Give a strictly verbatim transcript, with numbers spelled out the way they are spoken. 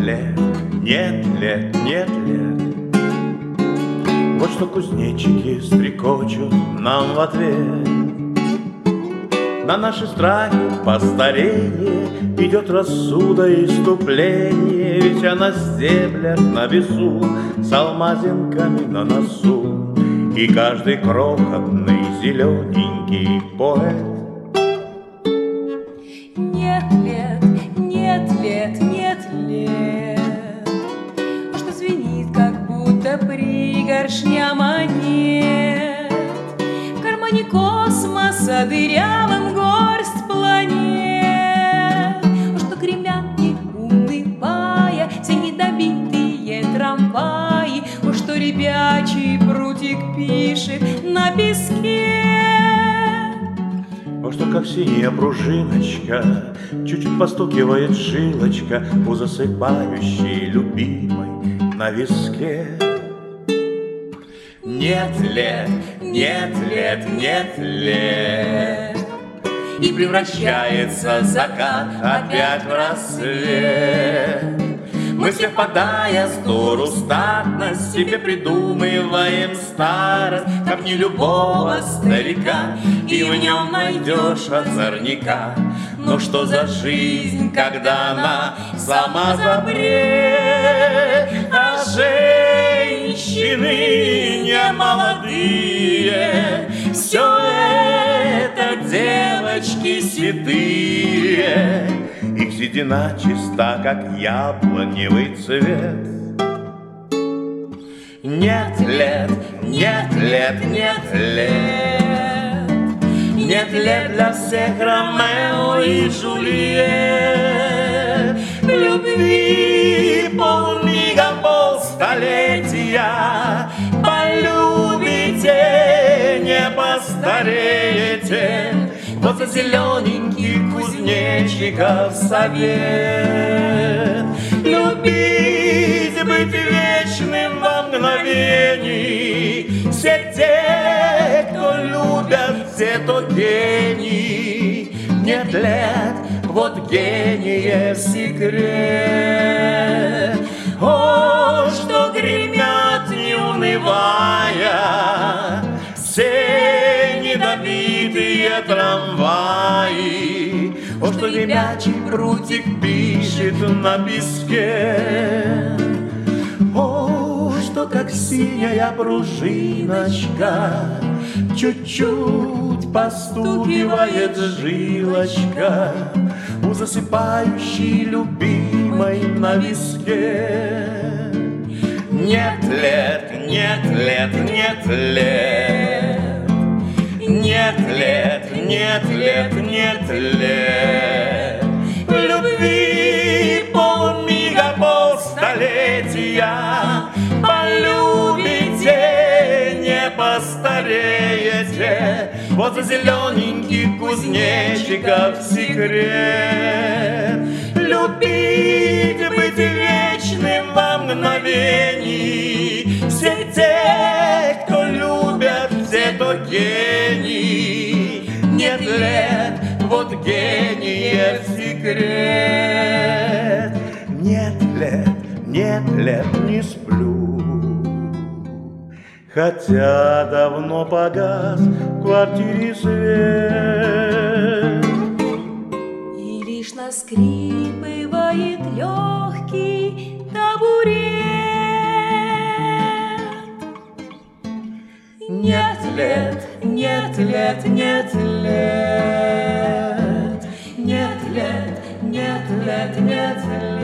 лет, нет лет, нет лет. Вот что кузнечики стрекочут нам в ответ. На наши страхи постарение идет рассуда и иступление, ведь я на стеблях на весу с алмазинками на носу, и каждый крохотный зелененький поэт. Нет лет, нет лет, нет лет, что звенит, как будто пригоршня монет. В кармане космоса дырявым горсть планет, что гремят не унывая все недобитые трамваи, что ребячий прутик пишет на песке. О, что как синяя пружиночка чуть-чуть постукивает жилочка у засыпающей любимой на виске. Нет лет, нет лет, нет лет, и превращается закат опять в рассвет. Мы все, впадая с дуру статность, себе придумываем старость, как не любого старика, и в нем найдешь озорника. Но что за жизнь, когда она сама запрет, а женщины не молодые, все это девочки седые, их седина чиста, как яблоневый цвет. Нет лет, нет лет, нет лет, нет лет для всех Ромео и Джульет. В любви полмига, полстолетия, полюбите, не постареете. Вот за зелененьких кузнечиков совет. Любить, быть вечным во мгновении. Все те, кто любят, все то гений. Нет лет, вот гениев секрет. О, что гремят, не унывая, все недобитые трамваи. О, что ребячий прутик пишет на песке. О, что как синяя пружиночка чуть-чуть постукивает жилочка у засыпающей любимой на виске. Нет лет, нет лет, нет лет, нет лет, нет лет, нет лет. В любви полмига, полстолетия, полюбите, не постареете. Вот за зелененьких кузнечиков секрет. Любить, быть вечным во мгновении. Все те, кто любят, все то гений. Нет лет, вот гениев секрет. Нет лет, нет лет, не сплю, хотя давно погас в квартире свет. И лишь наскрипывает легкий табурет. Нет лет, нет лет, нет лет, нет лет, нет лет, нет лет.